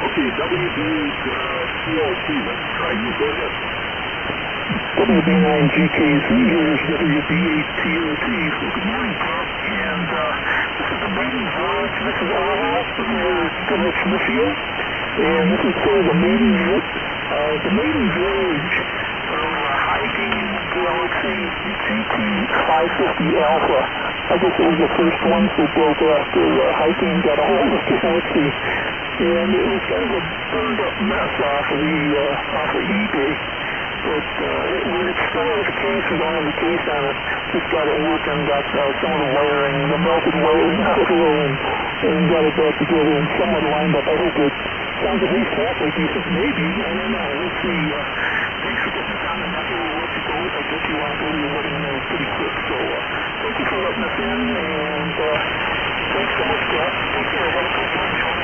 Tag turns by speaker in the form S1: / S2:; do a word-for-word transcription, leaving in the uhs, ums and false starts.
S1: Okay, W B eight T L T, let's try you. Go ahead.
S2: W B nine G K three, here's W B eight T L T.
S1: Good morning, Bob. And uh, this is the maiden voyage. This is Al from uh, W Smithfield.
S2: And this is for the maiden trip, uh, the maiden voyage
S1: of uh, Hiking Galaxy
S2: G T five fifty Alpha. I guess it was the first one so built after uh, Hiking got a hold of Galaxy. And it was kind of a burned up mess off of the uh, off of eBay. But uh, it, when it still has a case, we don't have a case on it. Just got it working, got uh, some of the wiring, the melted wiring out of there, and, and got it back together and somewhat lined up. I hope it sounds at least halfway decent. Maybe, I don't know. We'll see. Uh,
S1: thanks for getting us on the network. We'll let you go. I guess you want to go to your wedding uh, pretty quick. So uh, thank you for letting us in, and uh, thanks so much, Jeff. Take care. Have a good one.